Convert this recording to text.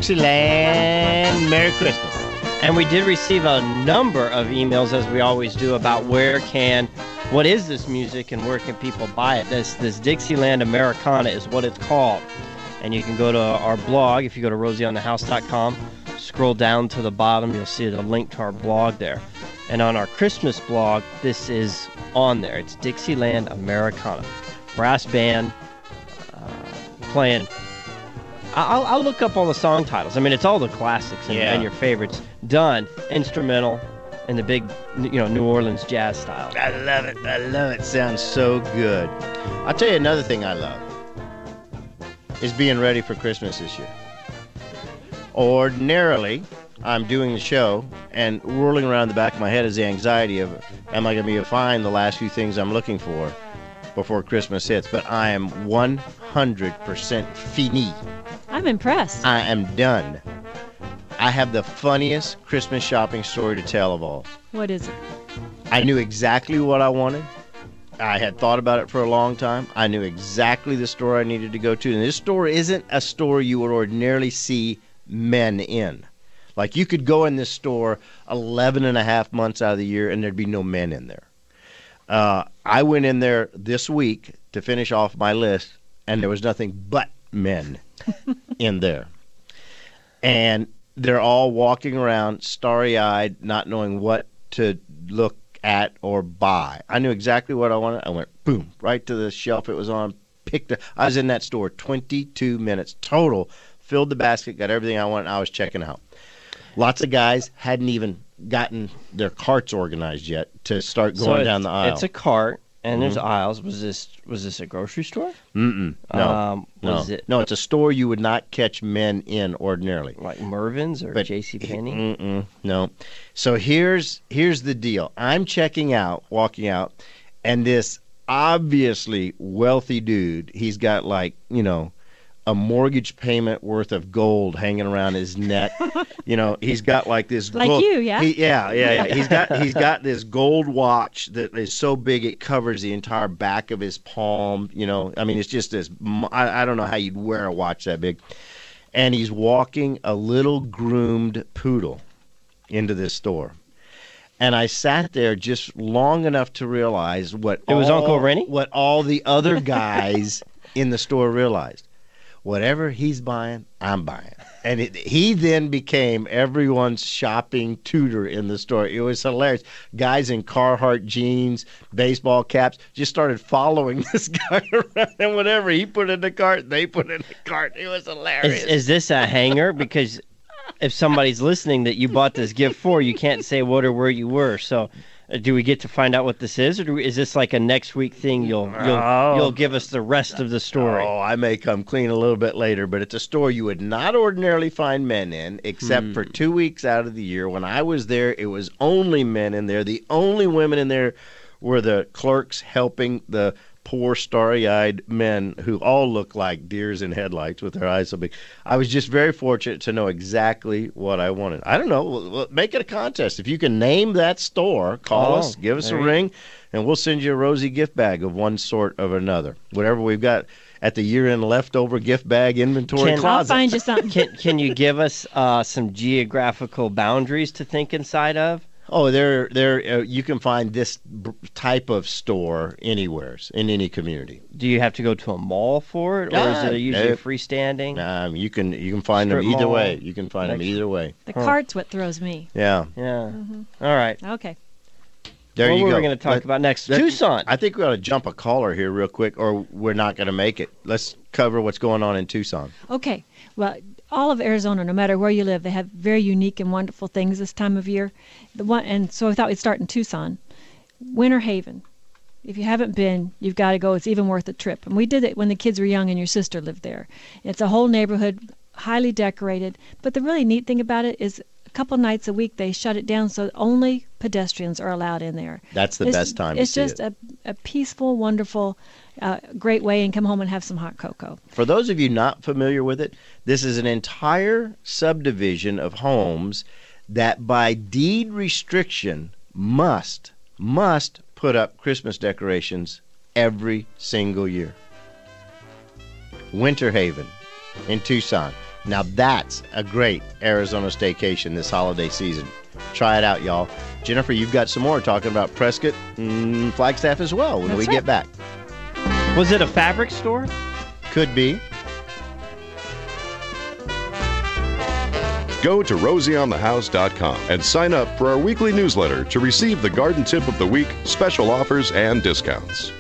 Dixieland. Merry Christmas. And we did receive a number of emails, as we always do, about what is this music and where can people buy it. This Dixieland Americana is what it's called. And you can go to our blog. If you go to rosieonthehouse.com, scroll down to the bottom, you'll see the link to our blog there. And on our Christmas blog, this is on there. It's Dixieland Americana. Brass band playing. I'll look up all the song titles. I mean, it's all the classics and your favorites done instrumental in the big, New Orleans jazz style. I love it. I love it. Sounds so good. I'll tell you another thing I love is being ready for Christmas this year. Ordinarily, I'm doing the show, and whirling around the back of my head is the anxiety of, am I going to be able to find the last few things I'm looking for before Christmas hits? But I am 100% fini. I'm impressed. I am done. I have the funniest Christmas shopping story to tell of all. What is it? I knew exactly what I wanted. I had thought about it for a long time. I knew exactly the store I needed to go to. And this store isn't a store you would ordinarily see men in. Like, you could go in this store 11 and a half months out of the year and there'd be no men in there. I went in there this week to finish off my list, and there was nothing but men in there. And they're all walking around starry-eyed, not knowing what to look at or buy. I knew exactly what I wanted. I went, boom, right to the shelf it was on, picked it. I was in that store 22 minutes total, filled the basket, got everything I wanted, and I was checking out. Lots of guys hadn't even gotten their carts organized yet to start going down the aisle. It's a cart, and there's aisles. Was this a grocery store? No. No, it's a store you would not catch men in ordinarily. Like Mervyn's or JCPenney? No. So here's the deal. I'm checking out, walking out, and this obviously wealthy dude, he's got a mortgage payment worth of gold hanging around his neck. He's got like this like gold. You, yeah. He's got this gold watch that is so big it covers the entire back of his palm. I mean, it's just this. I don't know how you'd wear a watch that big. And he's walking a little groomed poodle into this store. And I sat there just long enough to realize what Uncle Rennie? What all the other guys in the store realized. Whatever he's buying, I'm buying. And he then became everyone's shopping tutor in the store. It was hilarious. Guys in Carhartt jeans, baseball caps, just started following this guy around. And whatever he put in the cart, they put in the cart. It was hilarious. Is this a hanger? Because if somebody's listening that you bought this gift for, you can't say what or where you were. So do we get to find out what this is, or is this like a next week thing? You'll give us the rest of the story. Oh, I may come clean a little bit later, but it's a store you would not ordinarily find men in, except for 2 weeks out of the year. When I was there, it was only men in there. The only women in there were the clerks helping the poor starry-eyed men who all look like deers in headlights with their eyes so big. I was just very fortunate to know exactly what I wanted. I don't know. We'll make it a contest. If you can name that store, call us, give us a ring, and we'll send you a Rosie gift bag of one sort or another. Whatever we've got at the year-end leftover gift bag inventory closet. I'll find you something. Can you give us some geographical boundaries to think inside of? Oh, you can find this type of store anywhere in any community. Do you have to go to a mall for it, or is it usually freestanding? You can find them either way. You can find them either way. The cart's what throws me. Yeah. Mm-hmm. All right. Okay. There you go. What we're going to talk about next? Tucson. I think we ought to jump a caller here real quick, or we're not going to make it. Let's cover what's going on in Tucson. Okay. Well, all of Arizona, no matter where you live, they have very unique and wonderful things this time of year. And so I thought we'd start in Tucson. Winter Haven. If you haven't been, you've got to go. It's even worth a trip. And we did it when the kids were young and your sister lived there. It's a whole neighborhood, highly decorated. But the really neat thing about it is a couple nights a week they shut it down so only pedestrians are allowed in there. That's the best time to see it. It's just a peaceful, wonderful, great way, and come home and have some hot cocoa. For those of you not familiar with it, this is an entire subdivision of homes that by deed restriction must put up Christmas decorations every single year. Winter Haven in Tucson. Now that's a great Arizona staycation this holiday season. Try it out, y'all. Jennifer, you've got some more talking about Prescott and Flagstaff as well when we get back. Was it a fabric store? Could be. Go to rosieonthehouse.com and sign up for our weekly newsletter to receive the garden tip of the week, special offers, and discounts.